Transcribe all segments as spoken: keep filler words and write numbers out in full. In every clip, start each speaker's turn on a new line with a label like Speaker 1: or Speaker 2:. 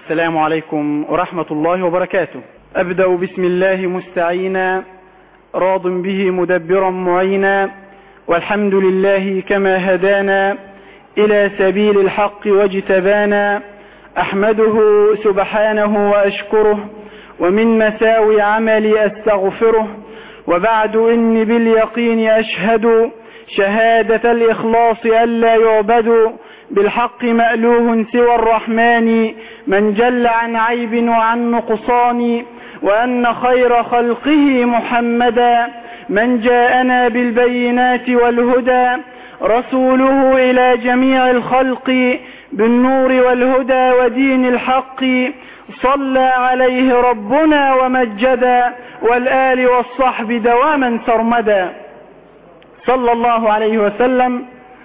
Speaker 1: السلام عليكم ورحمة الله وبركاته. أبدأ بسم الله مستعينا راض به مدبرا معينا، والحمد لله كما هدانا إلى سبيل الحق واجتبانا. أحمده سبحانه وأشكره، ومن مساوي عملي أستغفره. وبعد إني باليقين أشهد شهادة الإخلاص ألا يعبد بالحق مألوه سوى الرحمن، من جل عن عيب وعن نقصان، وأن خير خلقه محمدا من جاءنا بالبينات والهدى، رسوله إلى جميع الخلق بالنور والهدى ودين الحق. صلى عليه ربنا ومجدا، والآل والصحب دواما سرمدا، صلى الله عليه وسلم.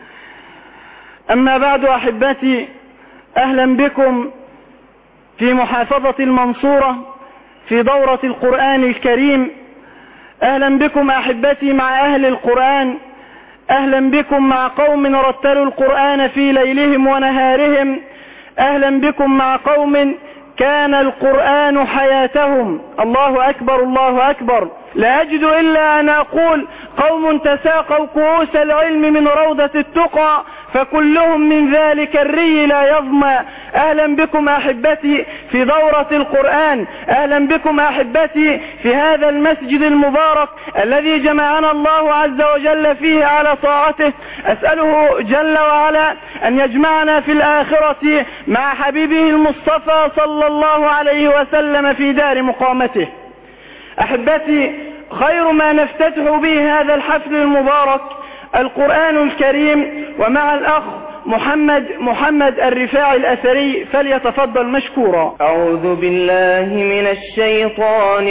Speaker 1: أما بعد أحبتي، أهلا بكم في محافظة المنصورة في دورة القرآن الكريم. أهلا بكم أحبتي مع أهل القرآن، أهلا بكم مع قوم رتلوا القرآن في ليلهم ونهارهم، أهلا بكم مع قوم كان القرآن حياتهم. الله أكبر الله أكبر. لا أجد إلا أن أقول قوم تساقوا كؤوس العلم من روضة التقى، فكلهم من ذلك الري لا يظمى. أهلا بكم أحبتي في دورة القرآن، أهلا بكم أحبتي في هذا المسجد المبارك الذي جمعنا الله عز وجل فيه على طاعته. أسأله جل وعلا أن يجمعنا في الآخرة مع حبيبه المصطفى صلى الله عليه وسلم في دار مقامته. أحبتي، خير ما نفتتح به هذا الحفل المبارك القرآن الكريم، ومع الأخ محمد محمد الرفاعي الأثري، فليتفضل مشكورا.
Speaker 2: أعوذ بالله من الشيطان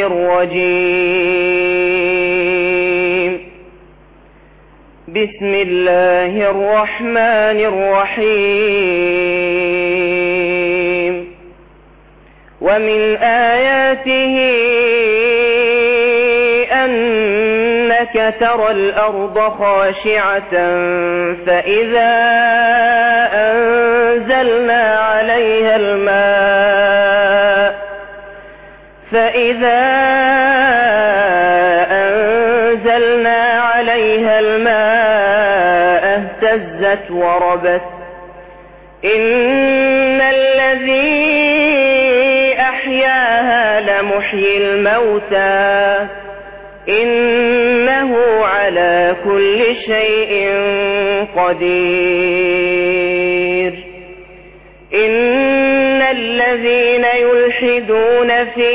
Speaker 2: الرجيم. بسم الله الرحمن الرحيم. ومن آياته أنك ترى الأرض خاشعة فإذا أنزلنا عليها الماء فإذا أنزلنا عليها الماء اهتزت وربت. إن الذي أحياها لمحيي الموتى إنه على كل شيء قدير. إن الذين يلحدون في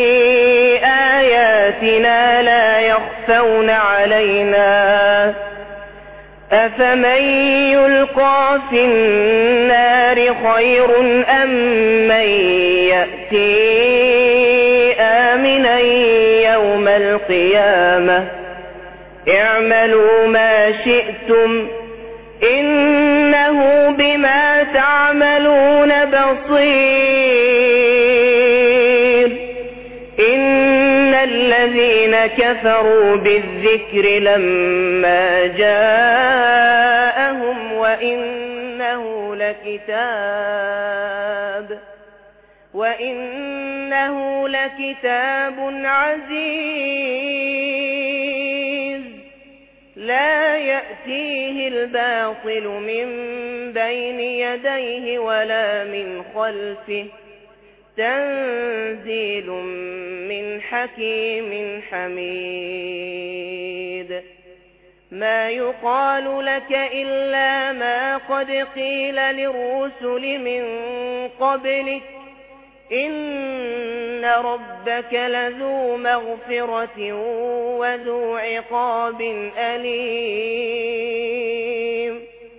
Speaker 2: آياتنا لا يخفون علينا، أفمن يلقى في النار خير أم من يأتي آمنا يوم القيامة. اعملوا ما شئتم إنه بما تعملون بصير. إن الذين كفروا بالذكر لما جاءهم وإنه لكتاب وإنه لكتاب عزيز لا يأتيه الباطل من بين يديه ولا من خلفه تنزيل من حكيم حميد. ما يقال لك إلا ما قد قيل للرسل من قبلك إن ربك لذو مغفرة وذو عقاب أليم.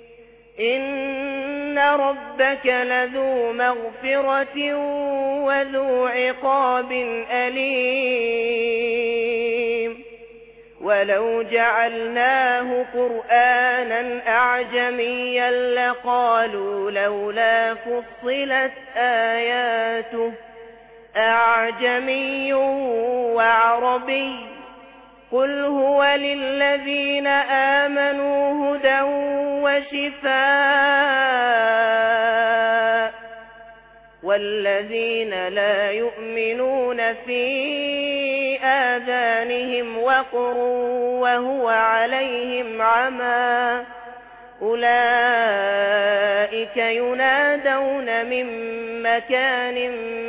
Speaker 2: إن ربك لذو مغفرة وذو عقاب أليم. ولو جعلناه قرآنا أعجميا لقالوا لولا فصلت آياته أعجمي وعربي قل هو للذين آمنوا هدى وشفاء والذين لا يؤمنون في آذانهم وقر وهو عليهم عمى أولئك ينادون من مكان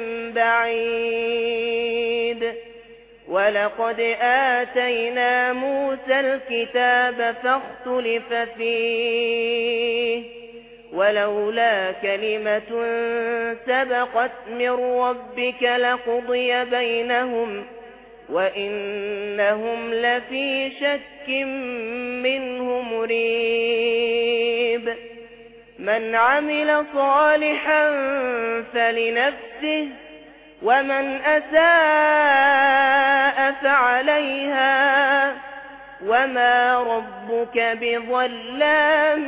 Speaker 2: بعيد ولقد آتينا موسى الكتاب فاختلف فيه ولولا كلمة سبقت من ربك لقضي بينهم وإنهم لفي شك منه مريب من عمل صالحا فلنفسه ومن أساء فعليها وما ربك بظلام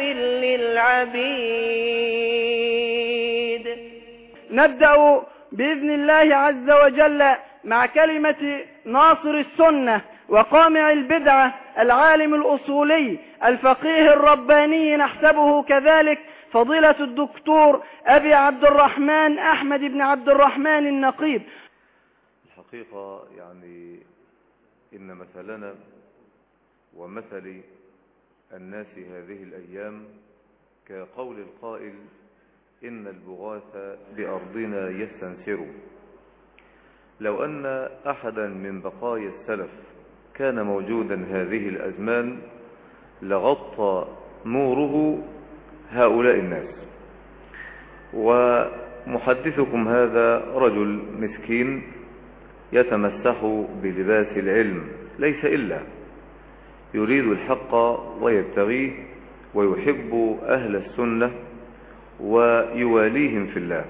Speaker 2: للعبيد.
Speaker 1: نبدأ بإذن الله عز وجل مع كلمة ناصر السنة وقامع البدعة العالم الأصولي الفقيه الرباني نحسبه كذلك فضيلة الدكتور أبي عبد الرحمن أحمد بن عبد الرحمن النقيب.
Speaker 3: الحقيقة يعني إن مثلنا ومثل الناس هذه الأيام كقول القائل إن البغاث بأرضنا يستنسر. لو أن أحدا من بقايا السلف كان موجودا هذه الأزمان لغطى نوره هؤلاء الناس. ومحدثكم هذا رجل مسكين يتمسح بلباس العلم ليس إلا يريد الحق ويبتغيه ويحب أهل السنة ويواليهم في الله.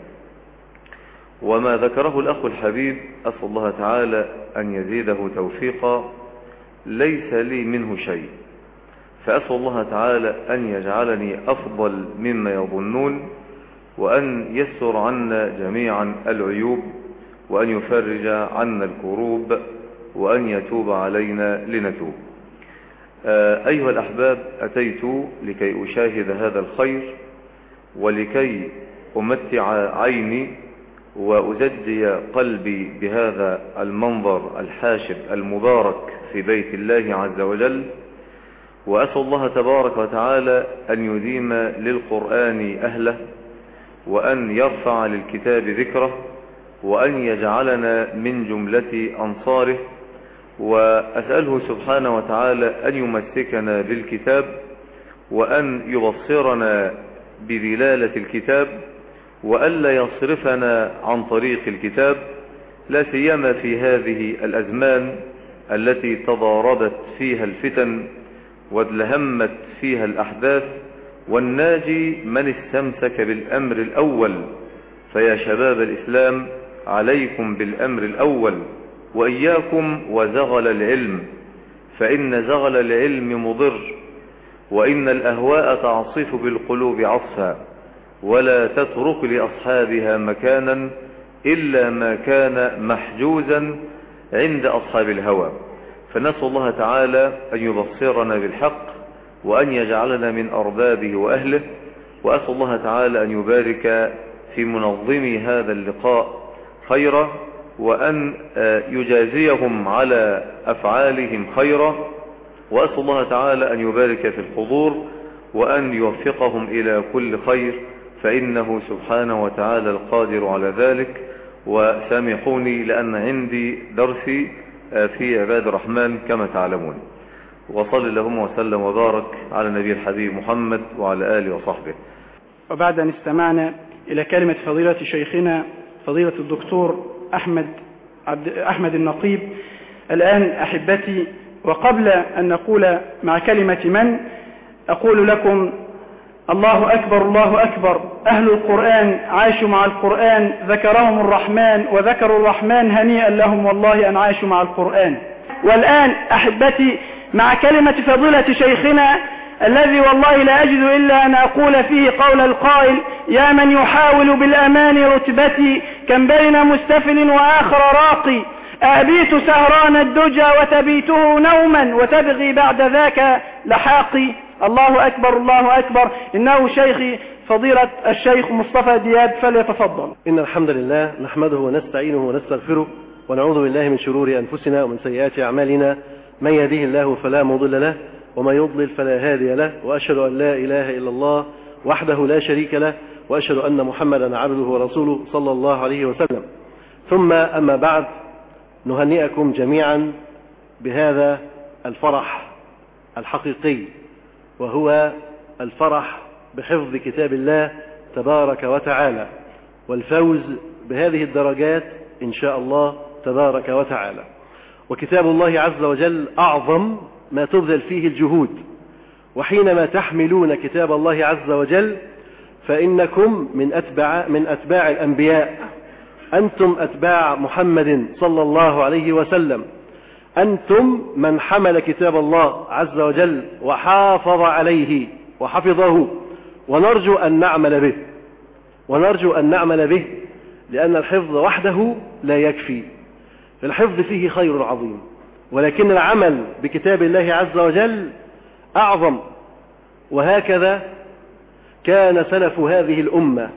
Speaker 3: وما ذكره الأخ الحبيب أسأل الله تعالى أن يزيده توفيقا ليس لي منه شيء، فأسأل الله تعالى أن يجعلني أفضل مما يظنون وأن يستر عنا جميعا العيوب وأن يفرج عنا الكروب وأن يتوب علينا لنتوب. أيها الأحباب، أتيت لكي أشاهد هذا الخير ولكي أمتع عيني وأزجي قلبي بهذا المنظر الحاشد المبارك في بيت الله عز وجل. وأسأل الله تبارك وتعالى أن يديم للقرآن أهله وأن يرفع للكتاب ذكره وأن يجعلنا من جملة أنصاره. وأسأله سبحانه وتعالى أن يمسكنا بالكتاب وأن يبصرنا بدلالة الكتاب وألا يصرفنا عن طريق الكتاب، لا سيما في هذه الأزمان التي تضاربت فيها الفتن وادلهمت فيها الأحداث، والناجي من استمسك بالأمر الأول. فيا شباب الإسلام عليكم بالأمر الأول وإياكم وزغل العلم، فإن زغل العلم مضر، وإن الأهواء تعصف بالقلوب عصفا، ولا تترك لأصحابها مكانا إلا ما كان محجوزا عند أصحاب الهوى. فنسأل الله تعالى أن يبصرنا بالحق وأن يجعلنا من أربابه وأهله. وأسأل الله تعالى أن يبارك في منظمي هذا اللقاء خيرا وأن يجازيهم على أفعالهم خيرا. وأسأل الله تعالى أن يبارك في الحضور وأن يوفقهم إلى كل خير، فإنه سبحانه وتعالى القادر على ذلك. وسامحوني لأن عندي درسي في عباد الرحمن كما تعلمون. وصل اللهم وسلم وبارك على النبي الحبيب محمد وعلى آله وصحبه.
Speaker 1: وبعد أن استمعنا إلى كلمة فضيلة شيخنا فضيلة الدكتور أحمد عبد أحمد النقيب، الآن أحبتي وقبل أن نقول مع كلمة من أقول لكم الله أكبر الله أكبر. أهل القرآن عاشوا مع القرآن، ذكرهم الرحمن وذكروا الرحمن، هنيئا لهم والله أن عاشوا مع القرآن. والآن أحبتي مع كلمة فضيلة شيخنا الذي والله لا أجد إلا أن أقول فيه قول القائل: يا من يحاول بالأمان رتبتي كم بين مستفل وآخر راقي، أبيت سهران الدجى وتبيته نوما وتبغي بعد ذاك لحاقي. الله أكبر الله أكبر. إنه شيخي فضيلة الشيخ مصطفى دياب فليتفضل.
Speaker 4: إن الحمد لله نحمده ونستعينه ونستغفره ونعوذ بالله من شرور أنفسنا ومن سيئات أعمالنا، من يهده الله فلا مضل له ومن يضلل فلا هادي له، وأشهد أن لا إله إلا الله وحده لا شريك له، وأشهد أن محمدا عبده ورسوله صلى الله عليه وسلم. ثم أما بعد، نهنئكم جميعا بهذا الفرح الحقيقي، وهو الفرح بحفظ كتاب الله تبارك وتعالى والفوز بهذه الدرجات إن شاء الله تبارك وتعالى. وكتاب الله عز وجل أعظم ما تبذل فيه الجهود، وحينما تحملون كتاب الله عز وجل فإنكم من أتباع, من أتباع الأنبياء، أنتم أتباع محمد صلى الله عليه وسلم، أنتم من حمل كتاب الله عز وجل وحافظ عليه وحفظه، ونرجو أن نعمل به ونرجو أن نعمل به لأن الحفظ وحده لا يكفي، الحفظ فيه خير عظيم، ولكن العمل بكتاب الله عز وجل أعظم. وهكذا كان سلف هذه الأمة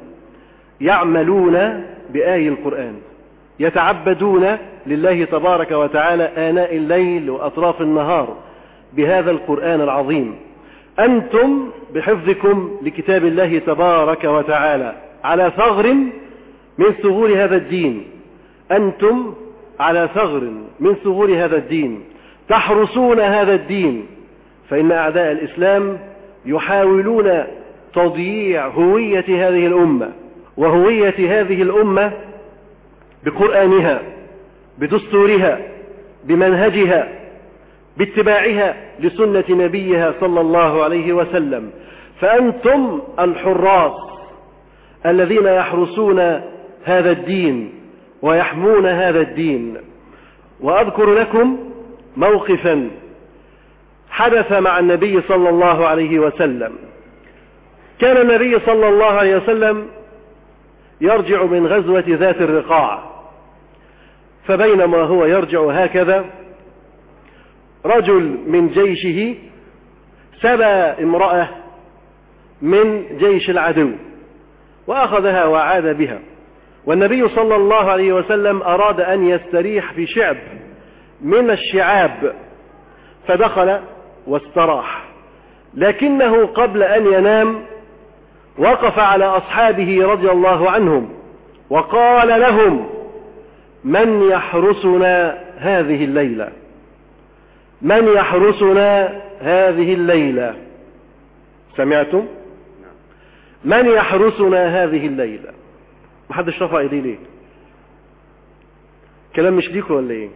Speaker 4: يعملون بآي القرآن، يتعبدون لله تبارك وتعالى آناء الليل وأطراف النهار بهذا القرآن العظيم. أنتم بحفظكم لكتاب الله تبارك وتعالى على ثغر من ثغور هذا الدين، أنتم على ثغر من ثغور هذا الدين، تحرسون هذا الدين، فإن أعداء الإسلام يحاولون تضييع هوية هذه الأمة، وهوية هذه الأمة بقرآنها، بدستورها، بمنهجها، باتباعها لسنة نبيها صلى الله عليه وسلم. فأنتم الحراس الذين يحرسون هذا الدين ويحمون هذا الدين. وأذكر لكم موقفا حدث مع النبي صلى الله عليه وسلم. كان النبي صلى الله عليه وسلم يرجع من غزوة ذات الرقاع، فبينما هو يرجع هكذا رجل من جيشه سبى امرأة من جيش العدو وأخذها وعاد بها، والنبي صلى الله عليه وسلم أراد أن يستريح في شعب من الشعاب فدخل واستراح، لكنه قبل أن ينام وقف على أصحابه رضي الله عنهم وقال لهم: من يحرسنا هذه الليلة؟ من يحرسنا هذه الليلة؟ سمعتم؟ من يحرسنا هذه الليلة؟ محدش رفع ايديه ليه؟ كلام مش ليكم ولا ايه؟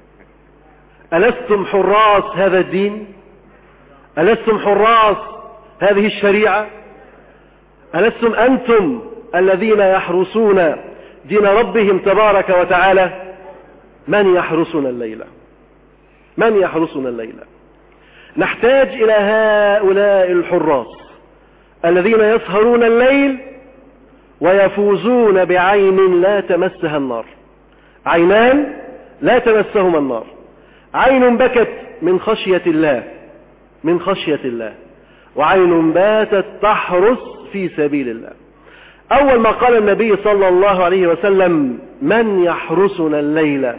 Speaker 4: ألستم حراس هذا الدين؟ ألستم حراس هذه الشريعة؟ ألستم أنتم الذين يحرسون دين ربهم تبارك وتعالى؟ من يحرسنا الليلة؟ من يحرسنا الليلة؟ نحتاج إلى هؤلاء الحراس الذين يسهرون الليل ويفوزون بعين لا تمسها النار، عينان لا تمسهما النار، عين بكت من خشية الله من خشية الله وعين باتت تحرس في سبيل الله. أول ما قال النبي صلى الله عليه وسلم: من يحرسنا الليلة؟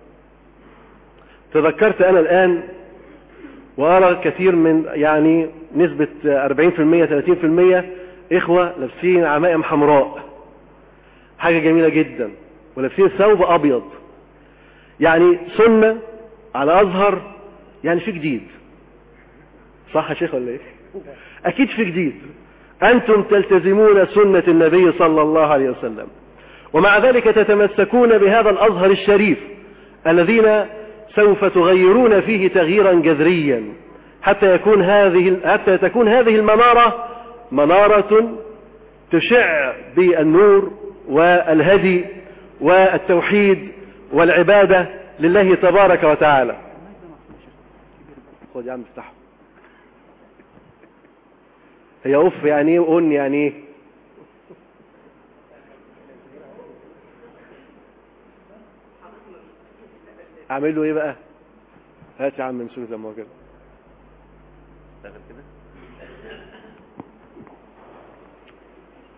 Speaker 4: تذكرت أنا الآن وأرى كثير من يعني نسبة أربعين بالمئة ثلاثين بالمئة إخوة لابسين عمائم حمراء، حاجة جميلة جدا، ولابسين ثوب أبيض، يعني سنة على أزهر، يعني في جديد. صح يا شيخ ولا إيه؟ أكيد في جديد. أنتم تلتزمون سنة النبي صلى الله عليه وسلم، ومع ذلك تتمسكون بهذا الأزهر الشريف الذين سوف تغيرون فيه تغييرا جذريا حتى يكون هذه حتى تكون هذه المنارة منارة تشع بالنور والهدي والتوحيد والعبادة لله تبارك وتعالى. خذ يا عم افتحه. هي أوف يعني ايه وقلني يعني ايه؟ اعمل له ايه بقى؟ هات يا عم مسوي لما هو كده.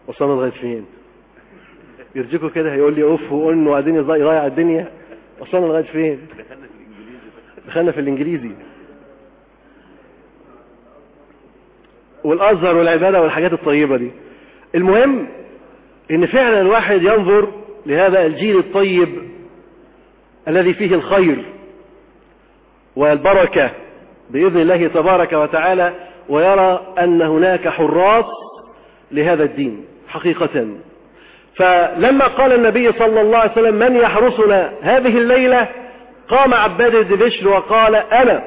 Speaker 4: وصلنا لغاية فين؟ يرجيكوا كده هيقول لي اوف وقلنا وقاعدين يضيع الدنيا. وصلنا لغاية فين؟ دخلنا في الانجليزي والازهر والعبادة والحاجات الطيبة دي. المهم ان فعلا الواحد ينظر لهذا الجيل الطيب الذي فيه الخير والبركة بإذن الله تبارك وتعالى، ويرى أن هناك حراس لهذا الدين حقيقة. فلما قال النبي صلى الله عليه وسلم من يحرسنا هذه الليلة، قام عباد بن بشر وقال أنا.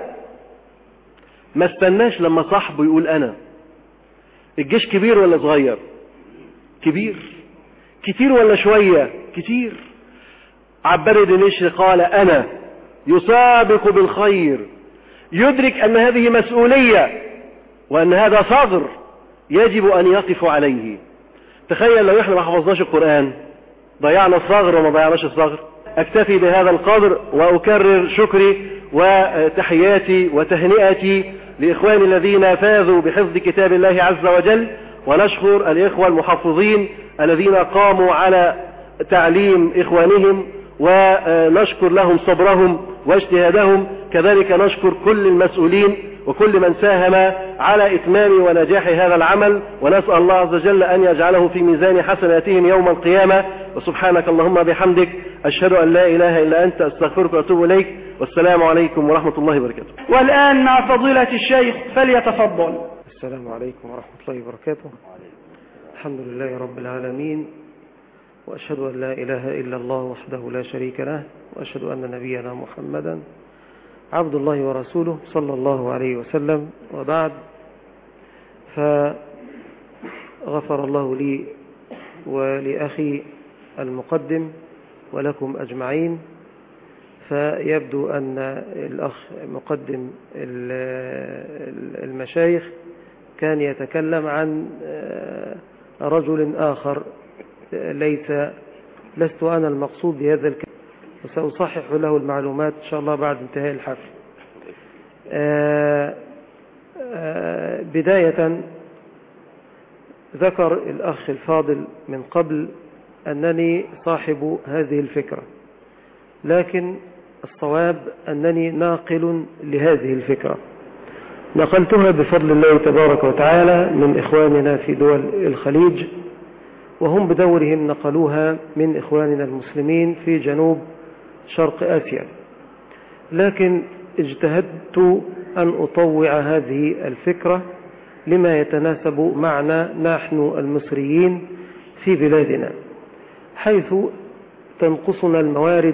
Speaker 4: ما استناش لما صاحبه يقول أنا. الجيش كبير ولا صغير؟ كبير. كتير ولا شوية؟ كتير. عباد بن بشر قال أنا، يسابق بالخير، يدرك أن هذه مسؤولية وأن هذا ثغر يجب أن يقف عليه. تخيل لو احنا ما حفظناش القرآن ضيعنا الثغر وما ضيعناش الثغر. أكتفي بهذا القدر وأكرر شكري وتحياتي وتهنئتي لإخواني الذين فازوا بحفظ كتاب الله عز وجل، ونشكر الإخوة المحفظين الذين قاموا على تعليم إخوانهم، ونشكر لهم صبرهم واجتهادهم. كذلك نشكر كل المسؤولين وكل من ساهم على إتمام ونجاح هذا العمل، ونسأل الله عز وجل أن يجعله في ميزان حسناتهم يوم القيامة. وسبحانك اللهم بحمدك، أشهد أن لا إله إلا أنت، أستغفرك وأتوب إليك، والسلام عليكم ورحمة الله وبركاته.
Speaker 1: والآن مع فضيلة الشيخ فليتفضل.
Speaker 5: السلام عليكم ورحمة الله وبركاته. الحمد لله رب العالمين، وأشهد أن لا إله إلا الله وحده لا شريك له، وأشهد أن نبينا محمدا عبد الله ورسوله صلى الله عليه وسلم. وبعد، فغفر الله لي ولأخي المقدم ولكم أجمعين. فيبدو أن الأخ مقدم المشايخ كان يتكلم عن رجل آخر، ليس لست أنا المقصود بهذا الكلام، وسأصحح له المعلومات إن شاء الله بعد انتهاء الحفل. آآ آآ بداية، ذكر الأخ الفاضل من قبل أنني صاحب هذه الفكرة، لكن الصواب أنني ناقل لهذه الفكرة. نقلتها بفضل الله تبارك وتعالى من إخواننا في دول الخليج، وهم بدورهم نقلوها من إخواننا المسلمين في جنوب شرق آسيا، لكن اجتهدت أن أطوع هذه الفكرة لما يتناسب معنا نحن المصريين في بلادنا، حيث تنقصنا الموارد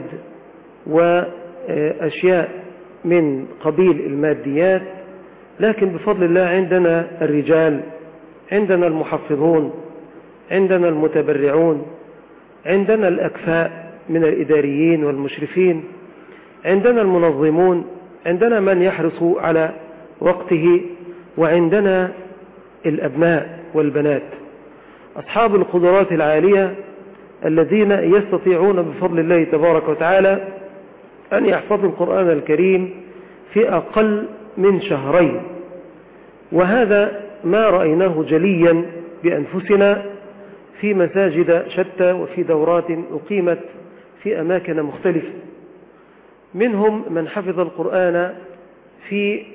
Speaker 5: وأشياء من قبيل الماديات، لكن بفضل الله عندنا الرجال، عندنا المحفظون، عندنا المتبرعون، عندنا الأكفاء من الإداريين والمشرفين، عندنا المنظمون، عندنا من يحرص على وقته، وعندنا الأبناء والبنات أصحاب القدرات العالية الذين يستطيعون بفضل الله تبارك وتعالى أن يحفظوا القرآن الكريم في أقل من شهرين. وهذا ما رأيناه جليا بأنفسنا في مساجد شتى وفي دورات أقيمت في أماكن مختلفة. منهم من حفظ القرآن في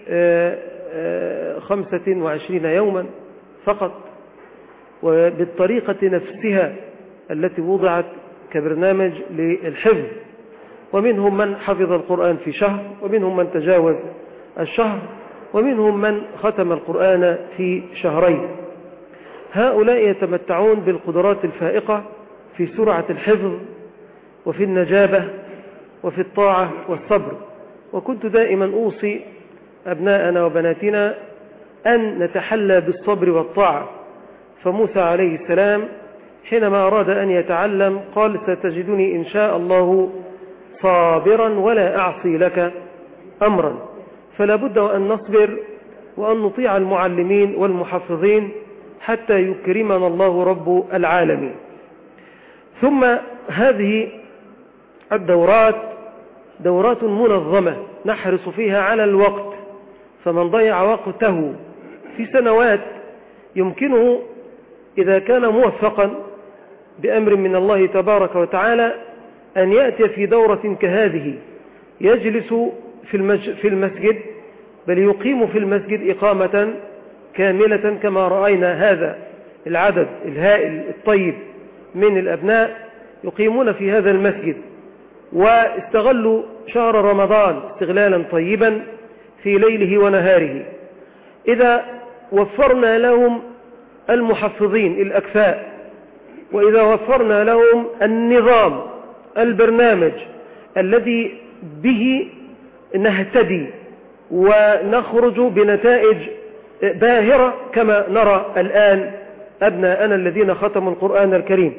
Speaker 5: خمسة وعشرين يوما فقط، وبالطريقة نفسها التي وضعت كبرنامج للحفظ. ومنهم من حفظ القرآن في شهر، ومنهم من تجاوز الشهر، ومنهم من ختم القرآن في شهرين. هؤلاء يتمتعون بالقدرات الفائقة في سرعة الحفظ وفي النجابة وفي الطاعة والصبر. وكنت دائما أوصي أبناءنا وبناتنا أن نتحلى بالصبر والطاعة. فموسى عليه السلام حينما أراد أن يتعلم قال: ستجدني إن شاء الله صابرا ولا أعصي لك أمرا. فلا بد وأن نصبر وأن نطيع المعلمين والمحفظين حتى يكرمنا الله رب العالمين. ثم هذه الدورات دورات منظمة نحرص فيها على الوقت، فمن ضيع وقته في سنوات يمكنه إذا كان موفقا بأمر من الله تبارك وتعالى أن يأتي في دورة كهذه يجلس في المسجد، بل يقيم في المسجد إقامة كاملة كما رأينا هذا العدد الهائل الطيب من الأبناء يقيمون في هذا المسجد، واستغلوا شهر رمضان استغلالا طيبا في ليله ونهاره. إذا وفرنا لهم المحفظين الأكفاء، وإذا وفرنا لهم النظام البرنامج الذي به نهتدي ونخرج بنتائج باهرة كما نرى الآن أبناءنا الذين ختموا القرآن الكريم،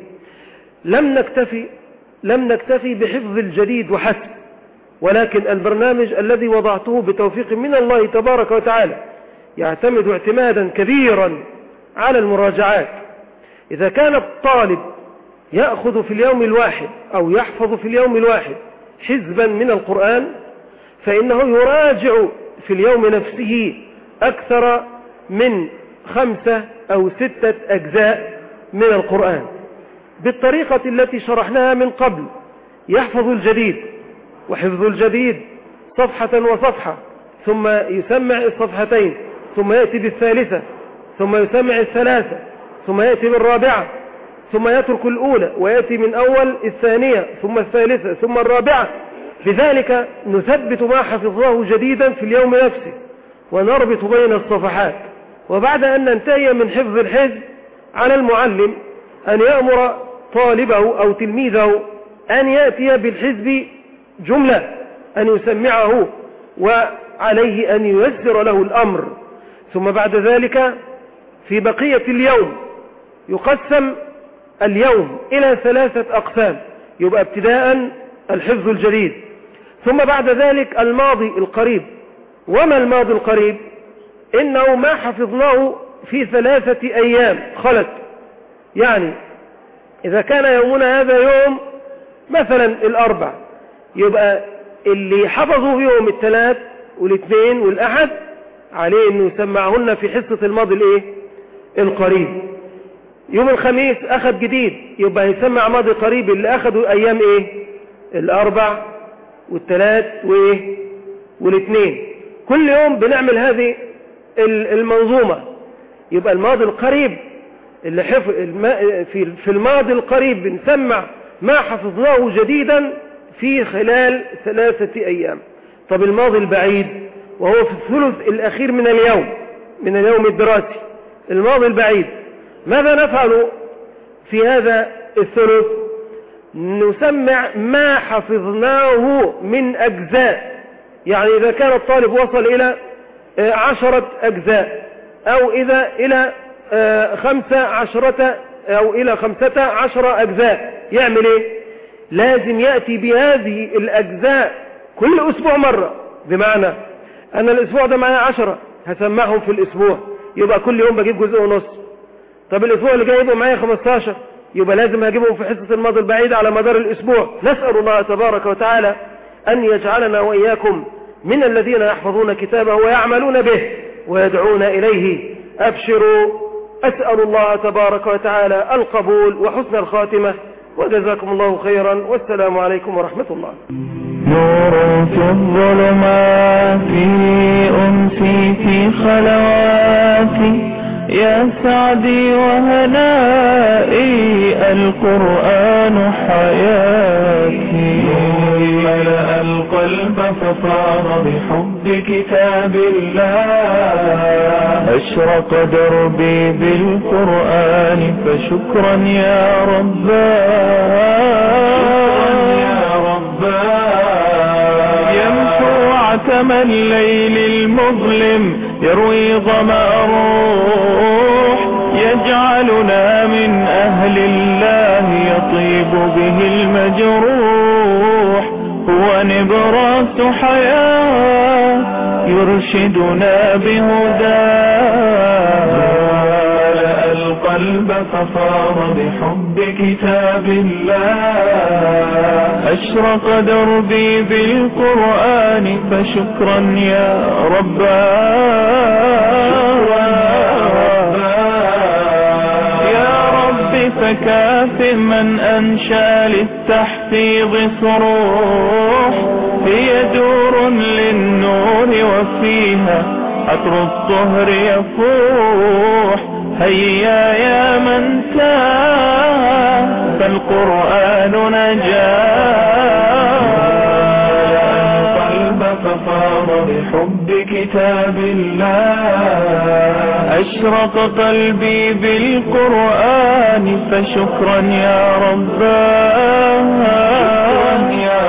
Speaker 5: لم نكتفي لم نكتفي بحفظ الجديد وحسب، ولكن البرنامج الذي وضعته بتوفيق من الله تبارك وتعالى يعتمد اعتمادا كبيرا على المراجعات. إذا كان الطالب يأخذ في اليوم الواحد أو يحفظ في اليوم الواحد حزبا من القرآن، فإنه يراجع في اليوم نفسه أكثر من خمسة أو ستة أجزاء من القرآن بالطريقة التي شرحناها من قبل. يحفظ الجديد، وحفظ الجديد صفحة وصفحة، ثم يسمع الصفحتين، ثم يأتي بالثالثة، ثم يسمع الثلاثة، ثم يأتي بالرابعة، ثم يترك الأولى ويأتي من أول الثانية، ثم الثالثة، ثم الرابعة. بذلك نثبت ما حفظناه جديدا في اليوم نفسه ونربط بين الصفحات. وبعد أن ننتهي من حفظ الحزب على المعلم أن يأمر طالبه أو تلميذه أن يأتي بالحزب جملة، أن يسمعه، وعليه أن ييسر له الأمر. ثم بعد ذلك في بقية اليوم يقسم اليوم إلى ثلاثة أقسام، يبقى ابتداء الحفظ الجديد، ثم بعد ذلك الماضي القريب. وما الماضي القريب؟ إنه ما حفظناه في ثلاثة أيام خلت. يعني إذا كان يومنا هذا يوم مثلا الأربع، يبقى اللي حفظوا في يوم الثلاث والاثنين والأحد عليه أنه يسمعهن في حصة الماضي الإيه؟ القريب. يوم الخميس أخذ جديد، يبقى يسمع ماضي قريب اللي أخذوا أيام إيه؟ الأربع والثلاث وإيه؟ والاثنين. كل يوم بنعمل هذه المنظومة. يبقى الماضي القريب اللي حفظ في الماضي القريب بنسمع ما حفظناه جديدا في خلال ثلاثة أيام. طب الماضي البعيد وهو في الثلث الأخير من اليوم من اليوم الدراسي، الماضي البعيد ماذا نفعل في هذا الثلث؟ نسمع ما حفظناه من أجزاء. يعني إذا كان الطالب وصل إلى عشرة أجزاء أو إذا إلى خمسة عشرة أو إلى خمسة عشر أجزاء، يعمل إيه؟ لازم يأتي بهذه الأجزاء كل أسبوع مرة. بمعنى أن الأسبوع ده معايا عشرة، هسمعهم في الأسبوع، يبقى كل يوم بجيب جزء ونص. طب الأسبوع اللي جاي يبقى معايا خمستاشر، يبقى لازم هجيبهم في حصة الماضي البعيد على مدار الأسبوع. نسأل الله تبارك وتعالى أن يجعلنا وإياكم من الذين يحفظون كتابه ويعملون به ويدعون إليه. أبشروا، أسأل الله تبارك وتعالى القبول وحسن الخاتمة، وجزاكم الله خيرا، والسلام عليكم ورحمة الله.
Speaker 6: نور في الظلمات أنسي في خلواتي، يا سعدي وهنائي القرآن حياتي. ملأ القلب فصار بحب كتاب الله، أشرق دربي بالقرآن فشكرا يا رباه. يمحو عتم الليل المظلم، يروي ظمأ الروح، يجعلنا من أهل الله يطيب به المجروح. هو نبراس حياة يرشدنا بهداه، ملأ القلب فصار بحب كتاب الله، أشرق دربي بالقرآن فشكرا يا رباه. يا فكافئ من أنشى للتحفيظ صروح هي دور للنور وفيها عطر الطهر يفوح هيا يا من تاه فالقرآن نجاه القلب ففاض بحب كتاب الله أشرق قلبي بالقرآن فشكرا يا رباه يا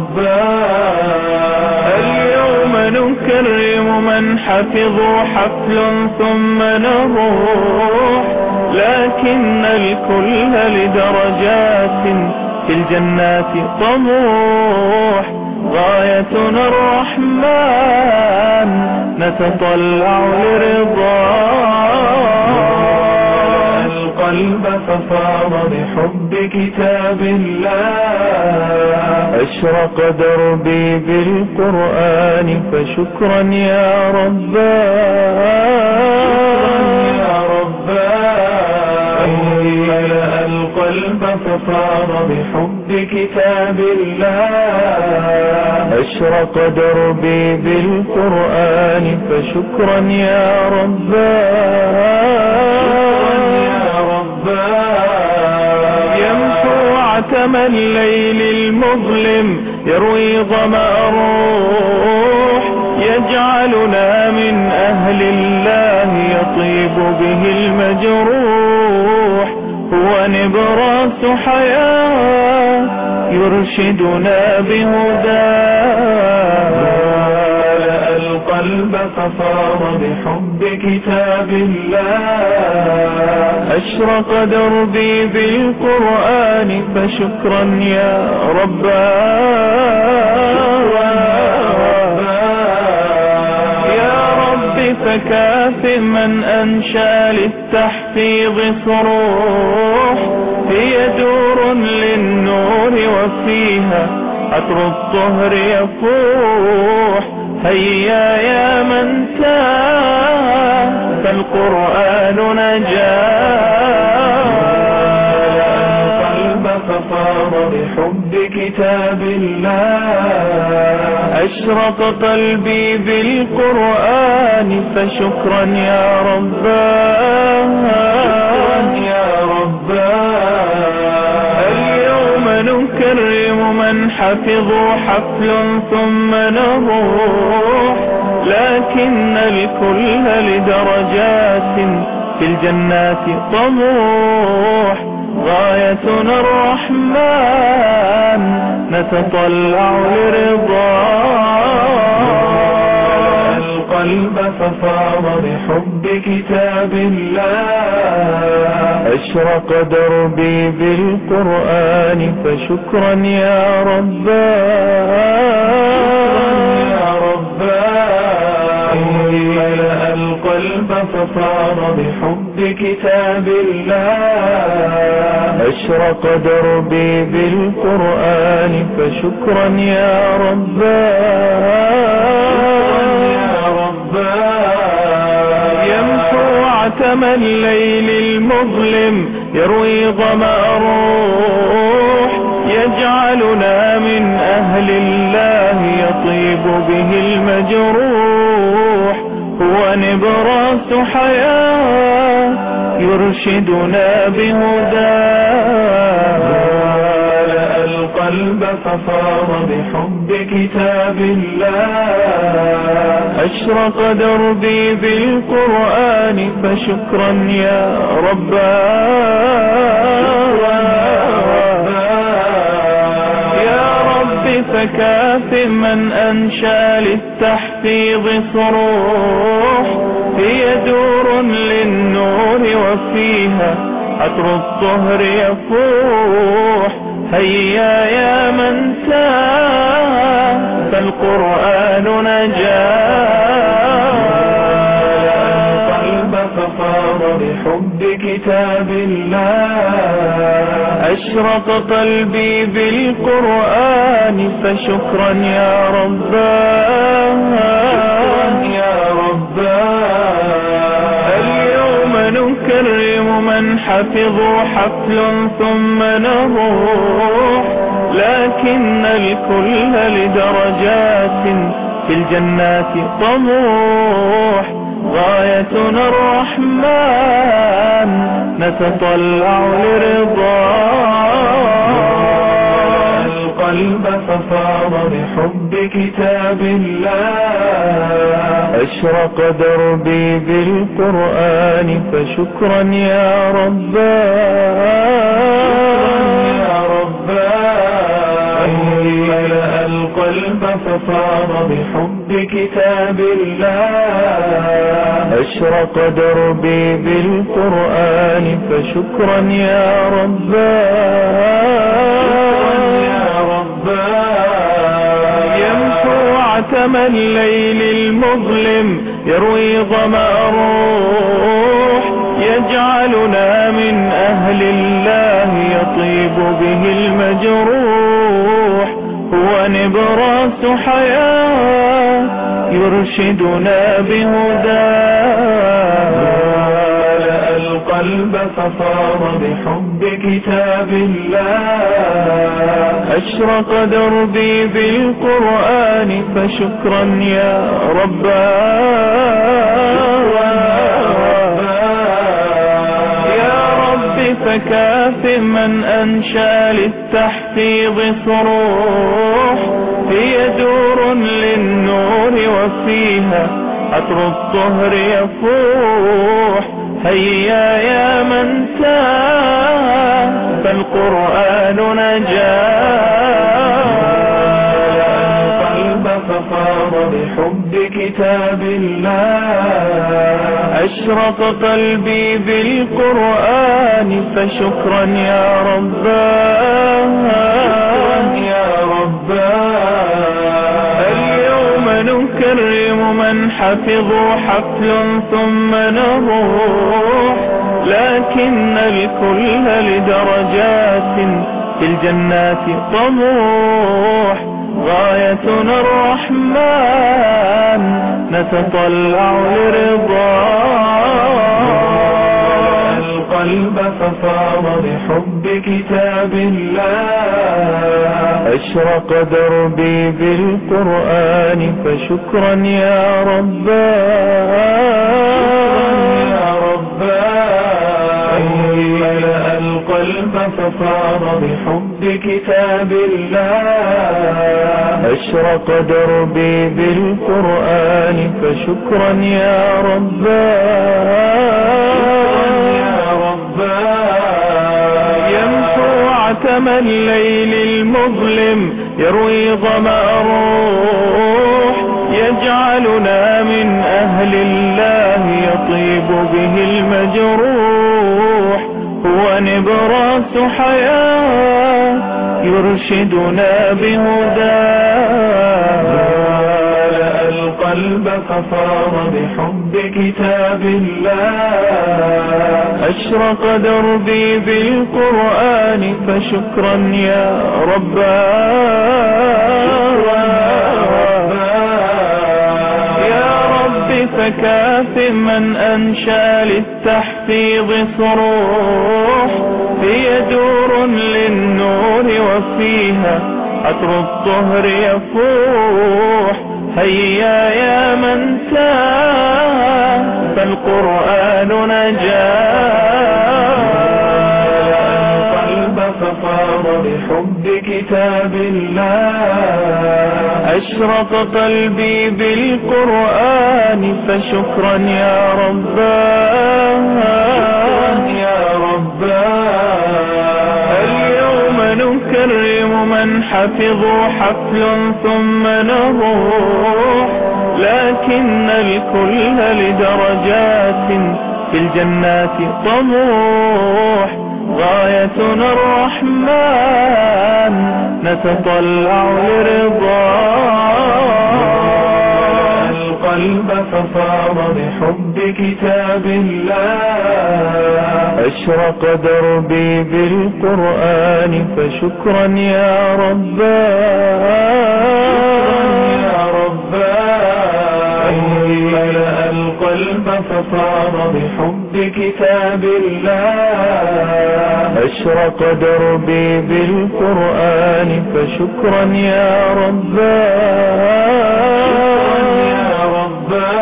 Speaker 6: رباه اليوم نكرم من حفظوا حفل ثم نروح لكن الكل لدرجات في الجنات طموح غايتنا الرحمن نتطلع لرضاه القلب ففاض بحب كتاب الله أشرق دربي بالقرآن فشكرا يا رباه ملأ القلب ففاض بحب كتاب الله أشرق دربي بالقرآن فشكرا يا رباه يمحو عتم الليل المظلم يروي ظمأ الروح يجعلنا من أهل الله يطيب به المجروح هو نبراس حياة يرشدنا بهداه ملأ القلب ففاض بحب كتاب الله أشرق دربي بالقرآن فشكرا يا رباه يا رب فكافئ من أنشى للتحفيظ صروح هي دور للنور وفيها عطر الطهر يفوح هيا يا من تاه فالقرآن نجاه القلب ففاض بحب كتاب الله أشرق قلبي بالقرآن فشكرا يا رباه يا رباه اليوم نكرم من حفظوا حفل ثم نروح لكن الكل لدرجات في الجنات طموح غايتنا الرحمن نتطلع لرضاه القلب ففاض بحب كتاب الله أشرق دربي بالقرآن فشكرا يا رباه ملأ القلب ففاض بحب كتاب الله أشرق دربي بالقرآن فشكرا يا رباه يمحو عتم الليل المظلم يروي ظمأ الروح يجعلنا من أهل الله يطيب به المجروح هو نبراس حياة يرشدنا بهداه ملأ القلب ففاض بحب كتاب الله أشرق دربي بالقرآن فشكرا يا رباه يا رب فكافئ من أنشى للتحفيظ صروح هي دور للنور وفيها عطر الطهر يفوح هيا يا من تاه فالقرآن نجاه القلب ففاض بحب كتاب الله أشرق قلبي بالقرآن فشكرا يا رباه يا رباه اليوم نكرم من حفظوا حفل ثم نروح، لكن الكل لدرجات في الجنات طموح. غايتنا الرحمن نتطلع لرضاه. القلب ففاض بحب كتاب الله، أشرق دربي بالقرآن فشكرا يا رباه. ملأ القلب ففاض بحب كتاب الله، أشرق دربي بالقرآن فشكرا يا رباه. يمحو عتم الليل المظلم، يروي ظمأ الروح، يجعلنا من أهل الله يطيب به المجروح. هو نبراس حياة يرشدنا بهداه. ملأ القلب ففاض بحب كتاب الله، أشرق دربي بالقرآن فشكرا يا رباه. يا رب فكاف من أنشأ للتحفيظ صروح، هي دور للنور وفيها عطر الطهر يفوح. هيا يا من تاه فالقرآن نجاه. القلب ففاض بحب كتاب الله، أشرق قلبي بالقرآن فشكرا يا رباه. يا رباه. اليوم نكرم من حفظوا حفل ثم نروح، لكن الكل لدرجات في الجنات طموح. غايتنا الرحمن نتطلع لرضاه. القلب ففاض بحب كتاب الله، أشرق دربي بالقرآن فشكرا يا رباه. ملأ القلب ففاض بحب كتاب الله، أشرق دربي بالقرآن فشكرا يا رباه. يمحو عتم الليل المظلم، يروي ظمأ الروح، يجعلنا من أهل الله يطيب به المجروح. هو نبراس حياة يرشدنا بهداه. ملأ القلب ففاض بحب كتاب الله، أشرق دربي بالقرآن فشكرا يا رباه. يا رب فكاف من أنشأ للتحفيظ صروح، هي دور للنور وفيها عطر الطهر يفوح. هيا يا من تاه فالقرآن نجاه. القلب ففاض بحب كتاب الله، أشرق قلبي بالقرآن فشكرا يا رباه. يا رباه. اليوم نكرم من حفظوا حفل ثم نروح، لكن الكل لدرجات في الجنات طموح. غايتنا الرحمن نتطلع لرضاه. القلب ففاض بحب كتاب الله، أشرق دربي بالقرآن فشكرا يا رباه. يا رباه. ملأ القلب القلب فصار بحب كتاب الله. أشرق دربي بالقرآن فشكرا يا رباه.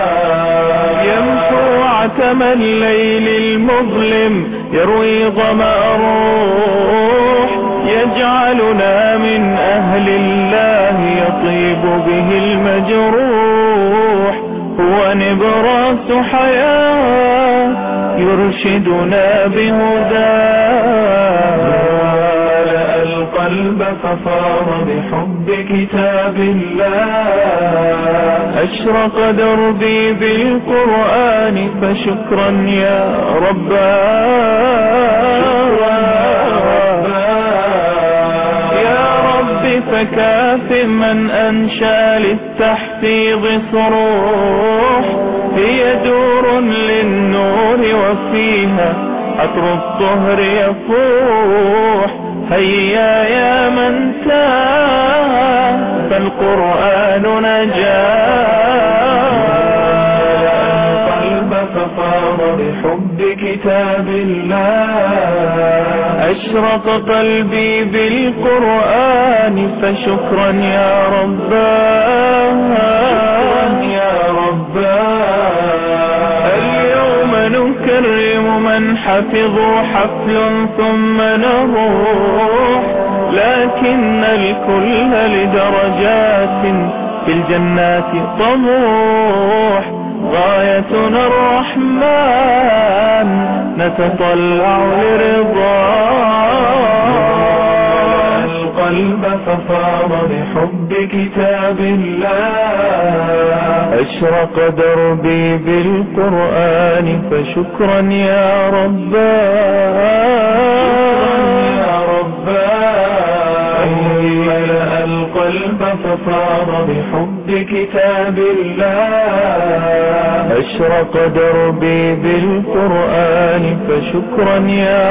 Speaker 6: يمحو عتم الليل المظلم يروي ظمأ الروح يجعلنا من أهل الله يطيب به المجروح. هو نبراس حياة يرشدنا بهداه. ملأ القلب فصار بحب كتاب الله. أشرق دربي بالقرآن فشكرا يا رباه. يا رب فكاف من أنشأ للتحفيظ صروح هي دور للنور وفيها عطر الطهر يفوح. هيا يا من تاه فالقرآن نجاه. القلب فصار بحب كتاب الله. أشرق قلبي بالقرآن فشكرا يا رباه. يا رباه. اليوم نكرم من حفظوا حفل ثم نروح لكن الكل لدرجات في الجنات طموح. غايتنا الرحمن نتطلع لرضاه. القلب فصار بحب كتاب الله. أشرق دربي بالقرآن فشكرا يا رباه. ملأ القلب فصار بحب كتاب الله. أشرق دربي بالقرآن فشكرا يا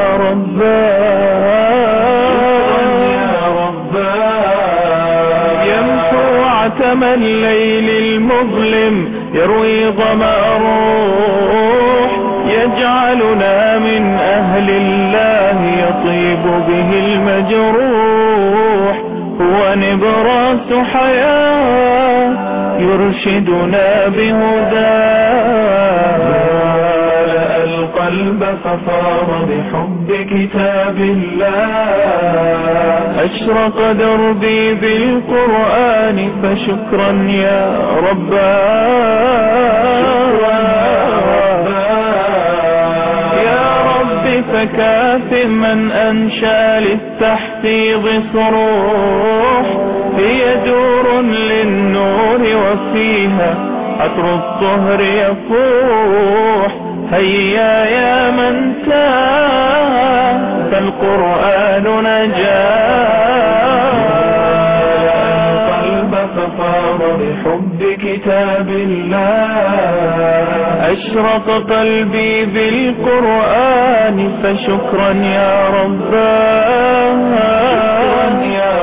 Speaker 6: رباه. يمحو عتم الليل المظلم يروي ظمأ الروح يجعلنا من أهل الله يطيب به المجروح. هو نبراس حياة يرشدنا بهداه. ملأ القلب فصار بحب كتاب الله. أشرق دربي بالقرآن فشكرا يا رباه. يا رب فكاف من أنشأ للتحفيظ صروح هي دور للنور وفيها عطر الطهر يفوح. هيا يا من تاه فالقرآن نجاه. القلب فصار بحب كتاب الله. أشرق قلبي بالقرآن فشكرا يا رباه. يا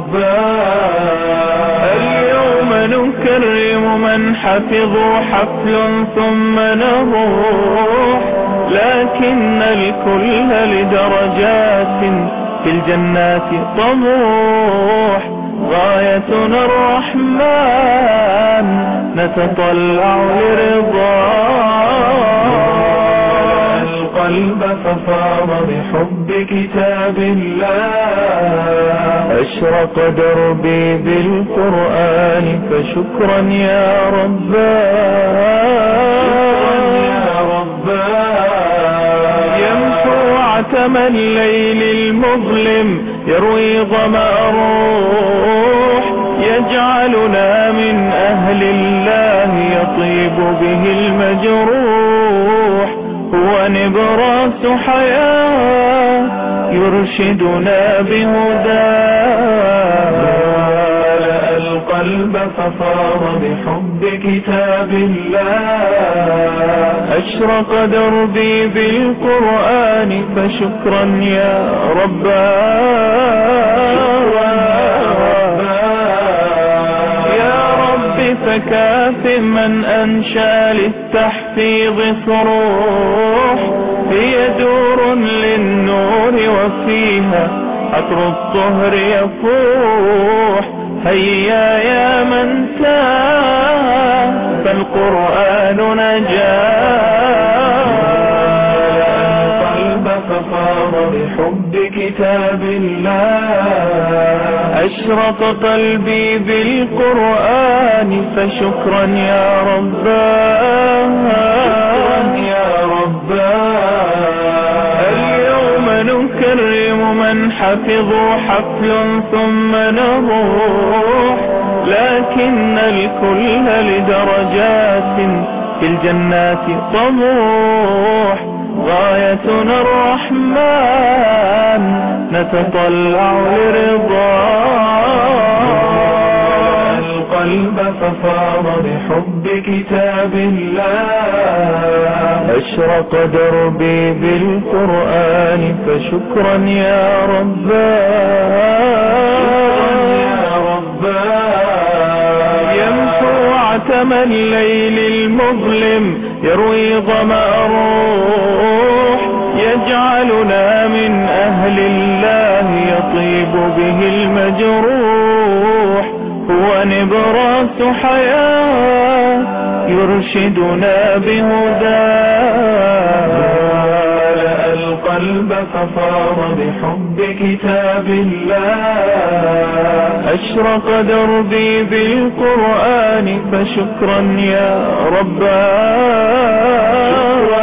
Speaker 6: رباه. اليوم نكرم من حفظوا حفل ثم نروح لكن الكل لدرجات في الجنات طموح. غايتنا الرحمن نتطلع لرضاه. القلب فصار بحب كتاب الله. أشرق دربي بالقرآن فشكرا يا رباه. يمحو عتم الليل المظلم يروي ظمأ الروح يجعلنا من أهل الله يطيب به المجروح. هو نبراس حياة يرشدنا بهداه. ملأ القلب فصار بحب كتاب الله. أشرق دربي بالقرآن فشكرا يا رباه. يا رب فكاف من أنشأ للتحفيظ التحفيظ صروح، هي دور للنور وفيها عطر الطهر يفوح. هيا يا من تاه فالقرآن نجاه، القلب ففاض بحب كتاب الله. أشرق قلبي بالقرآن فشكرا يا رباه، يا رباه. اليوم نكرم من حفظوا حفل ثم نروح، لكن الكل لدرجات في الجنات طموح. غايتنا الرحمن نتطلع لرضاه، القلب ففاض بحب كتاب الله. أشرق دربي بالقرآن فشكرا يا رباه، يمحو عتم الليل المظلم، يروي ظمأ الروح، يجعلنا من أهل الله يطيب به المجروح. هو نبراس حياة يرشدنا بهداه، ملأ القلب ففاض بحب كتاب الله. أشرق دربي بالقرآن فشكرا يا رباه،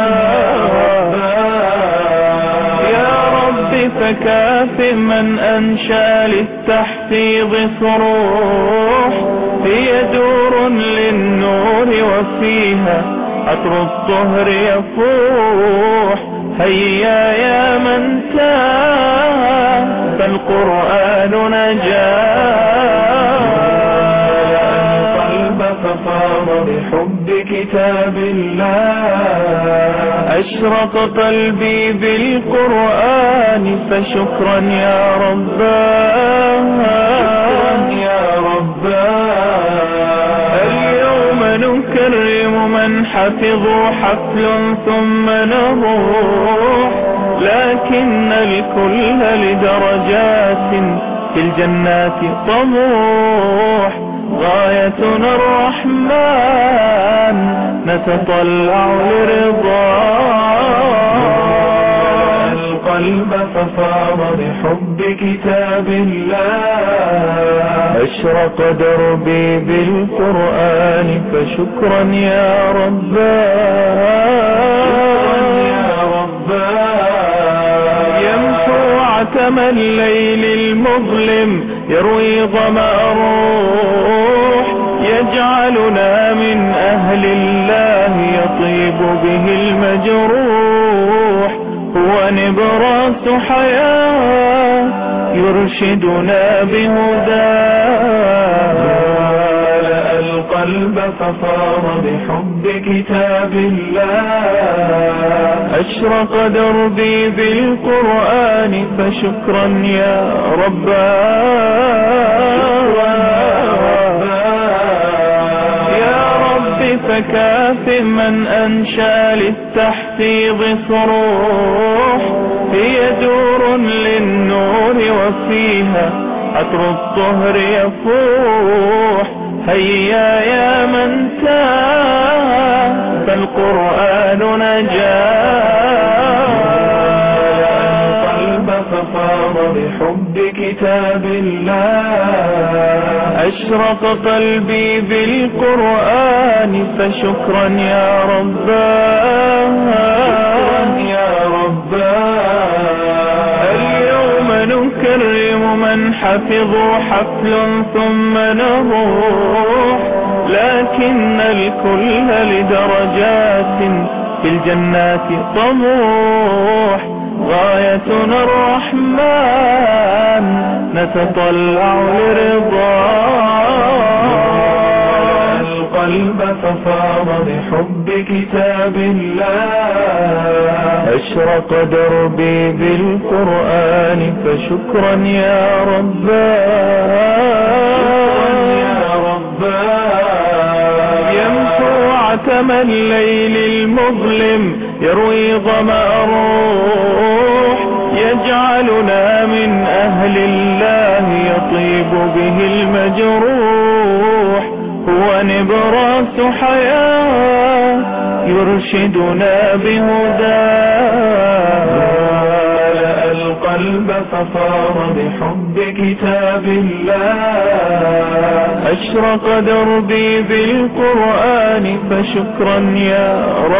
Speaker 6: يا رب فكافئ من أنشأ للتحفيظ صروح. هي دور للنور وفيها عطر الطهر يفوح. هيا يا من تاه فالقرآن نجاه، القلب ففاض بحب كتاب الله. أشرق قلبي بالقرآن فشكرا يا رباه، يا رباه. اليوم نكرم من حفظوا حفل ثم نروح، لكن الكل لدرجات في الجنات طموح. غايتنا الرحمن نتطلع لرضاه، القلب ففاض بحب كتاب الله. أشرق دربي بالقرآن فشكرا يا رباه، يمحو عتم الليل المظلم، يروي ظمأ الروح، يجعلنا من أهل الله يطيب به المجروح. هو نبراس حياة يرشدنا بهداه، ملأ القلب ففاض بحب كتاب الله. أشرق دربي بالقرآن فشكرا يا رباه، يا رب فكافئ من أنشأ للتحفيظ صروح. هي دور للنور وفيها عطر الطهر يفوح. هيا يا من تاه فالقرآن نجاه، القلب ففاض بحب كتاب الله. أشرق قلبي بالقرآن فشكرا يا رباه، يا رباه. اليوم نكرم من حفظوا حفل ثم نروح، لكن الكل لدرجات في الجنات طموح. غايتنا الرحمن نتطلع لرضاه، القلب ففاض بحب كتاب الله. أشرق دربي بالقرآن فشكرا يا رباه، يا رباه. يمحو ظلام الليل المظلم يروي ظمأ الروح، يجعلنا من أهل الله يطيب به المجروح. هو نبراس حياة يرشدنا بهداه، ملأ القلب ففاض بحب كتاب الله. أشرق دربي بالقرآن فشكرا يا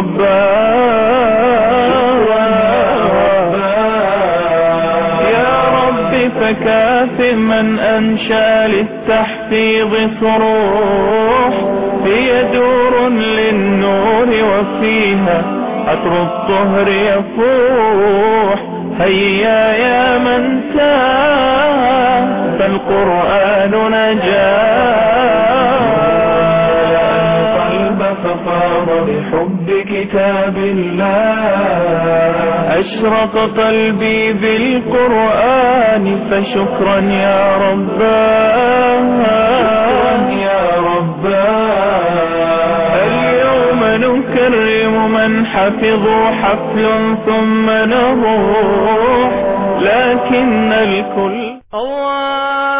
Speaker 6: رباه، يا رب فكاف من أنشى للتحفيظ صروح، هي دور للنور وفيها عطر الطهر يفوح. هيا يا من تاه فالقرآن نجاه، القلب ففاض بحب كتاب الله. أشرق قلبي بالقرآن فشكرا يا رباه، يا رباه. اليوم نكرم من حفظوا حفل ثم نروح، لكن الكل الله